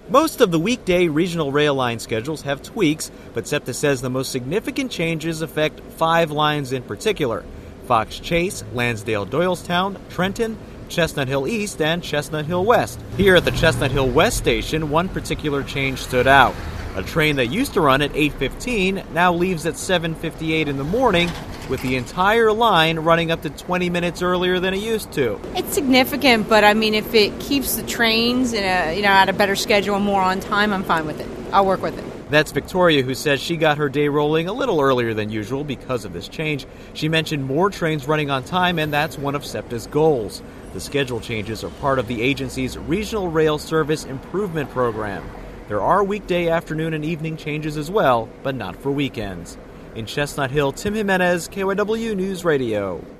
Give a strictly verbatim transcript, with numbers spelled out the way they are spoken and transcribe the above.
Most of the weekday regional rail line schedules have tweaks, but SEPTA says the most significant changes affect five lines in particular: Fox Chase, Lansdale Doylestown, Trenton, Chestnut Hill East, and Chestnut Hill West. Here at the Chestnut Hill West station, one particular change stood out. A train that used to run at eight fifteen now leaves at seven fifty-eight in the morning, with the entire line running up to twenty minutes earlier than it used to. It's significant, but I mean, if it keeps the trains in a, you know, at a better schedule and more on time, I'm fine with it. I'll work with it. That's Victoria, who says she got her day rolling a little earlier than usual because of this change. She mentioned more trains running on time, and that's one of SEPTA's goals. The schedule changes are part of the agency's Regional Rail Service Improvement Program. There are weekday afternoon and evening changes as well, but not for weekends. In Chestnut Hill, Tim Jimenez, K Y W News Radio.